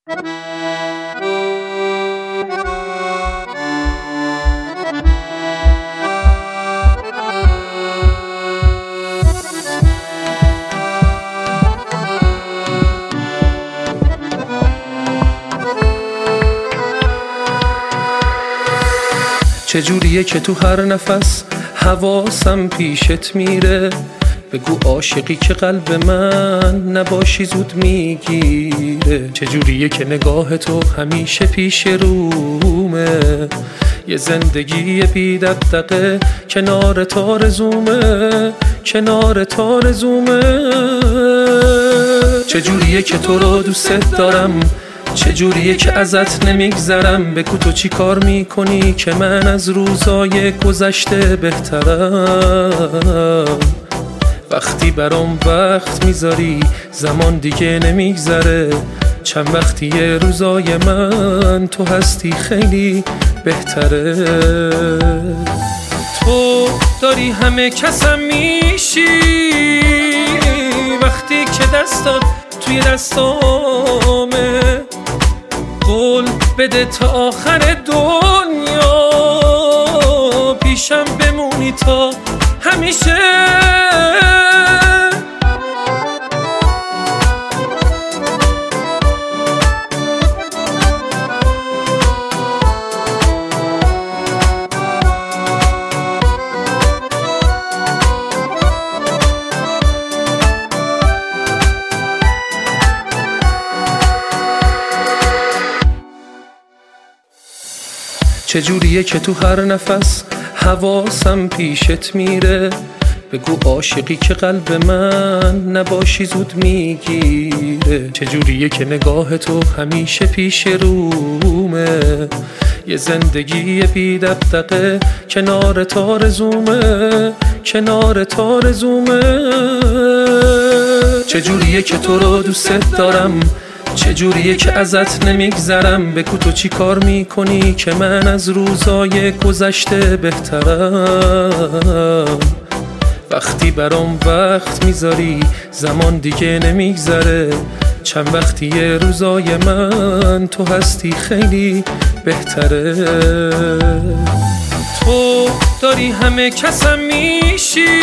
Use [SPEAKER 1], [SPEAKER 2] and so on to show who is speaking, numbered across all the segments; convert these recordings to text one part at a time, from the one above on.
[SPEAKER 1] چجوریه که تو هر نفس حواسم پیشت میره؟ بگو عاشقی که قلب من نباشی زود میگیره. چجوریه که نگاه تو همیشه پیش رومه؟ یه زندگی بی دغدغه کنار تارزومه، کنار تارزومه. چجوریه که تو رو دوست دارم، چجوریه که ازت نمیگذرم؟ بگو تو چی کار میکنی که من از روزای گذشته بهترم؟ وقتی برام وقت میذاری زمان دیگه نمیگذره، چند وقتی روزای من تو هستی خیلی بهتره. تو داری همه کسم میشی وقتی که دستات توی دستامه. قول بده تا آخر دنیا پیشم بمونی تا همیشه. چجوریه که تو هر نفس حواسم پیشت میره؟ بگو عاشقی که قلب من نباشی زود میگیره. چجوریه که نگاه تو همیشه پیش رومه؟ یه زندگی بی دغدغه کنار تارزومه، کنار تارزومه. چجوریه که تو رو دوست دارم، چجوریه که ازت نمیگذرم؟ بگو تو چی کار میکنی که من از روزای گذشته بهترم؟ وقتی برام وقت میذاری زمان دیگه نمیگذره، چند وقتی روزای من تو هستی خیلی بهتره. تو داری همه کسم میشی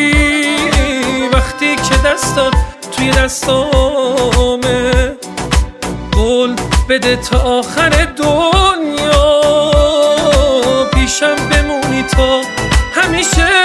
[SPEAKER 1] وقتی که دستات توی دستامه. قول بده تا آخر دنیا پیشم بمونی تا همیشه.